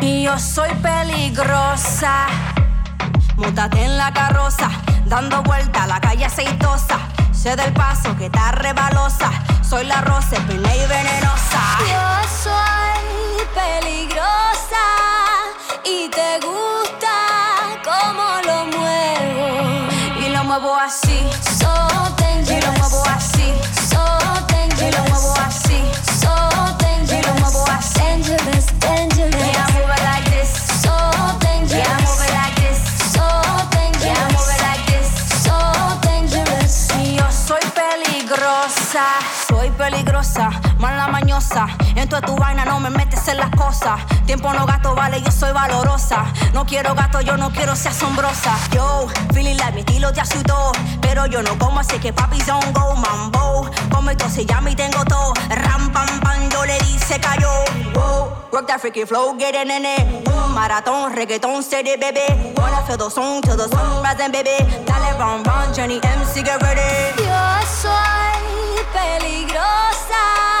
Y yo soy peligrosa. Móntate en la carroza, dando vuelta a la calle aceitosa. Sé del paso que está rebalosa. Soy la rosa, pena y venenosa. Yo soy peligrosa y te gusta cómo lo muevo. Y lo muevo así, So dangerous. y lo muevo así, So y lo muevo dangerous. así, So y lo muevo dangerous. así. Dangerous, dangerous. Yeah, I move it like this. So Yeah, I move it dangerous. like this. So Yeah, I move it dangerous. like this. So dangerous. Y yo soy peligrosa, soy peligrosa, mala mañosa. En toda tu vaina no me metes en las cosas. Tiempo no gasto, vale, yo soy valorosa. No quiero gasto, yo no quiero ser asombrosa. Yo, feeling like mi estilo te asustó. Pero yo no como, así que papi don't go mambo. Como esto se llama y tengo todo. Ram, pam, pam, yo le di, se cayó. Wow, rock that freaky flow, get it, nene. Maratón, reggaetón, steady, baby. Wanna feel the song till the sun rising, baby. Dale, run, run, Johnny MC, get ready. Yo soy peligrosa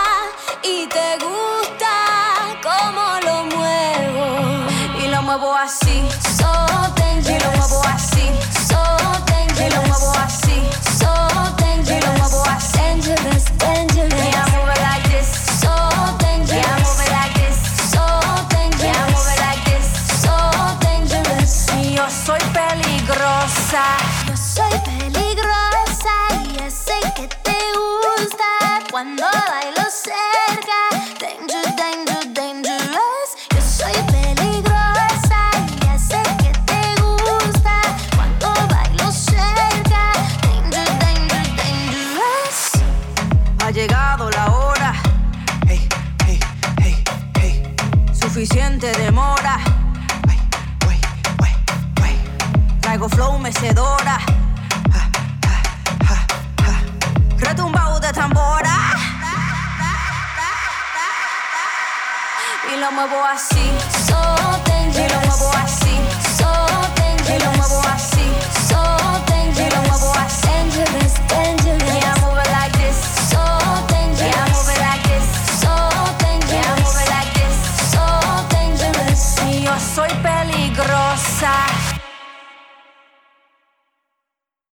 y te gusta cómo lo muevo. Y lo muevo así, So y lo muevo dangerous. así, So y lo muevo dangerous. así. So Y lo muevo dangerous. así. Dangerous, dangerous. Yeah, I move it like this. So Yeah, I move it dangerous. like this. So Yeah, I move it dangerous. like this. So dangerous. Y yo soy peligrosa. Yo soy peligrosa y ya sé que te gusta cuando bailo cerca. Danger, danger, dangerous. Yo soy peligrosa y ya sé que te gusta cuando bailo cerca. Danger, danger, dangerous. Ha llegado la hora. Hey, hey, hey, hey. Suficiente demora. Wait, wait, wait, wait. Traigo flow mecedora. Retumbao de tambora. Y lo muevo así,